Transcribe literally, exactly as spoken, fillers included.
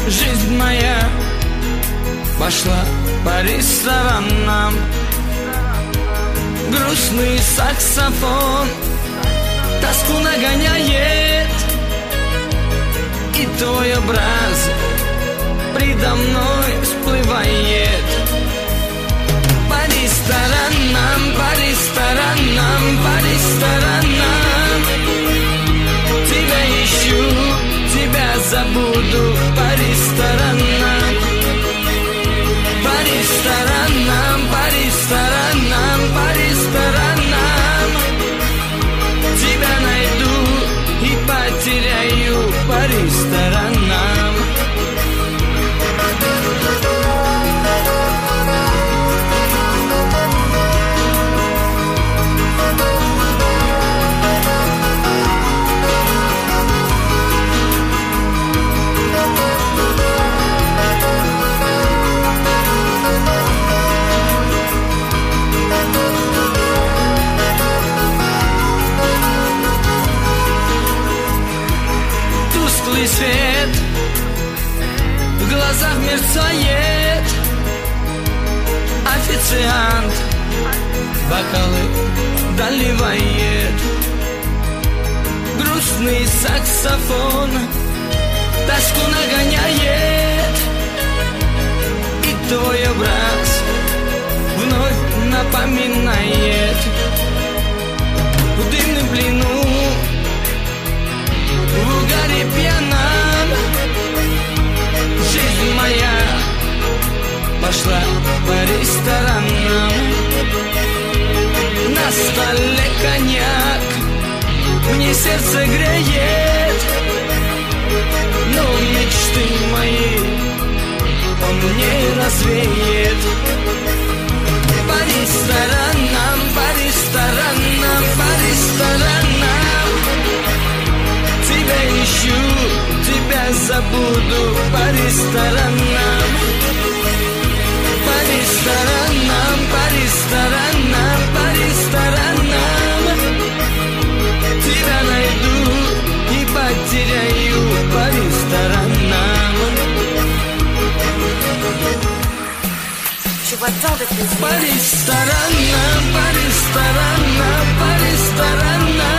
Жизнь моя пошла по ресторанам. Грустный саксофон тоску нагоняет, и твой образ предо мной всплывает. По ресторанам, по ресторанам, по ресторанам тебя ищу, тебя забуду. По ресторанам, по ресторанам, по ресторанам, по ресторанам тебя найду и потеряю. По ресторанам. Тусклый свет в глазах мерцает. Официант бокалы доливает. Грустный саксофон тоску нагоняет, и твой образ вновь напоминает. В дымном плену, в угаре пьяном жизнь моя пошла по ресторанам. На столе коньяк мне сердце греет, но мечты мои он не развеет. По ресторанам, по ресторанам, по ресторанам тебя ищу, тебя забуду. По ресторанам, по ресторанам, по ресторанам, по ресторанам тебя найду и потеряю. По ресторанам. По ресторанам, по ресторанам, по ресторанам